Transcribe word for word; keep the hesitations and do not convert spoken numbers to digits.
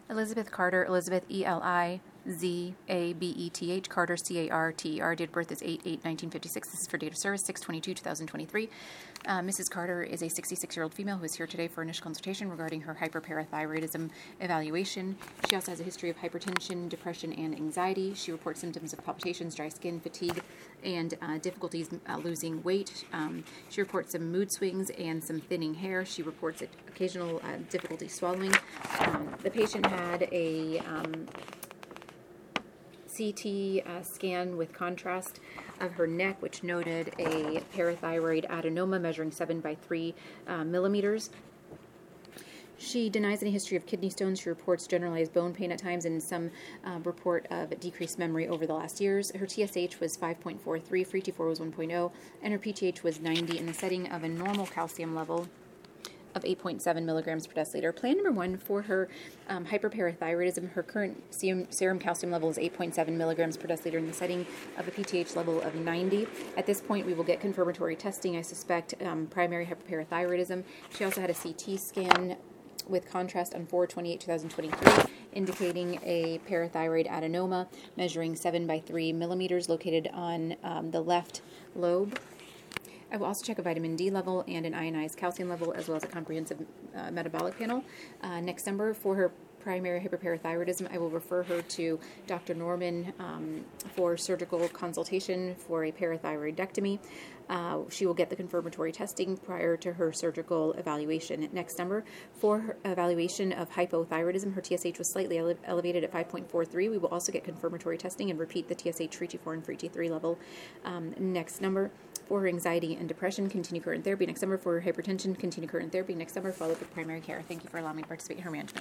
Elizabeth Carter, Elizabeth E L I Z A B E T H, Carter C A R T E R. Date of birth is eight eight nineteen fifty-six. This is for date of service six twenty-two twenty twenty-three. Uh, Missus Carter is a sixty-six-year-old female who is here today for initial consultation regarding her hyperparathyroidism evaluation. She also has a history of hypertension, depression, and anxiety. She reports symptoms of palpitations, dry skin, fatigue, and uh, difficulties uh, losing weight. Um, she reports some mood swings and some thinning hair. She reports occasional uh, difficulty swallowing. Um, the patient had a um, C T uh, scan with contrast of her neck, which noted a parathyroid adenoma measuring seven by three uh, millimeters. She denies any history of kidney stones. She reports generalized bone pain at times and some uh, report of decreased memory over the last years. Her T S H was five point four three, free T four was one point zero, and her P T H was ninety in the setting of a normal calcium level of eight point seven milligrams per deciliter. Plan number one for her um, hyperparathyroidism, her current serum, serum calcium level is eight point seven milligrams per deciliter in the setting of a P T H level of ninety. At this point, we will get confirmatory testing. I suspect um, primary hyperparathyroidism. She also had a C T scan with contrast on four twenty-eight twenty twenty-three, indicating a parathyroid adenoma measuring seven by three millimeters located on um, the left lobe. I will also check a vitamin D level and an ionized calcium level, as well as a comprehensive uh, metabolic panel. Uh, next number for her primary hyperparathyroidism, I will refer her to Doctor Norman um, for surgical consultation for a parathyroidectomy. Uh, she will get the confirmatory testing prior to her surgical evaluation. Next number, for her evaluation of hypothyroidism, her T S H was slightly ele- elevated at five point four three. We will also get confirmatory testing and repeat the T S H free T four and free T three level. Um, next number, for her anxiety and depression, continue current therapy. Next number, for her hypertension, continue current therapy. Next number, follow up with primary care. Thank you for allowing me to participate in her management.